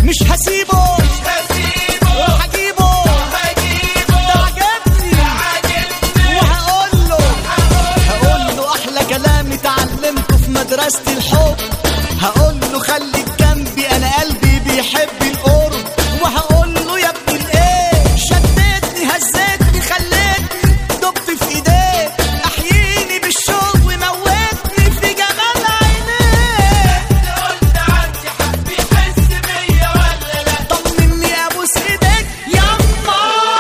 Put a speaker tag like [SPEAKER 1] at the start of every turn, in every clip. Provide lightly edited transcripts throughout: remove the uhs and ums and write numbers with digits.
[SPEAKER 1] مش هسيبه وهجيبه ده عجبني وهقول له احلى كلام اتعلمته في مدرسة الحب. هقول له خليك جنبي انا قلبي بيحب القرب. وهقول له يا ابني الايه شدتني هزتني خلتني دبت في ايديك احييني بالشوق وموتني في جمال عينيك.
[SPEAKER 2] قلت عني حبي حس بيا ولا لا؟
[SPEAKER 1] طمني ابوس ايديك يما.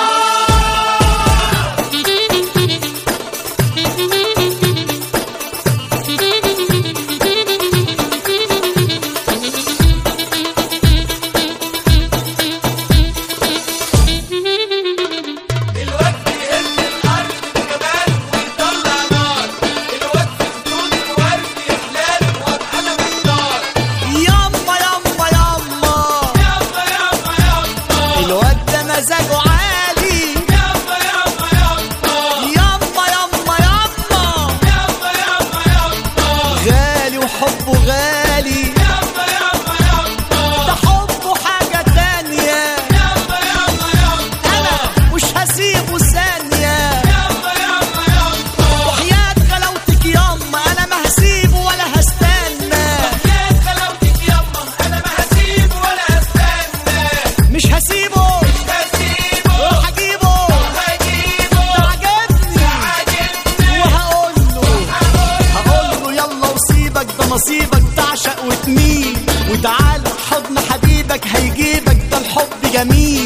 [SPEAKER 2] الواد بيهز الارض بجمال ويطلع نار، الواد في خدود الورد يحلال وابقى انا محتار.
[SPEAKER 1] يما يما يما
[SPEAKER 2] يابا يابا يابا
[SPEAKER 1] الواد ده مزاجه عالي.
[SPEAKER 2] يابا يابا يابا
[SPEAKER 1] يما يما يما
[SPEAKER 2] يابا يابا يابا
[SPEAKER 1] غالي وحبه غالي.
[SPEAKER 2] يابا يابا يابا
[SPEAKER 1] ده حبه حاجة تانية
[SPEAKER 2] يابا يابا يابا
[SPEAKER 1] أنا مش هسيبه ثانية.
[SPEAKER 2] يابا يابا يابا
[SPEAKER 1] وحياة غلاوتك يما أنا ما هسيبه ولا هستنى.
[SPEAKER 2] يا غلاوتك يما انا ما هسيبه ولا هستنى.
[SPEAKER 1] مش هسيبه
[SPEAKER 2] هسيبه
[SPEAKER 1] وهجيبه
[SPEAKER 2] وهجيبه
[SPEAKER 1] ده عجبني
[SPEAKER 2] عاجبني
[SPEAKER 1] وهقول له يلا وسيبك ده نصيبك تعشق وتميل. وتعال حضن حبيبك هيجيبك ده الحب جميل.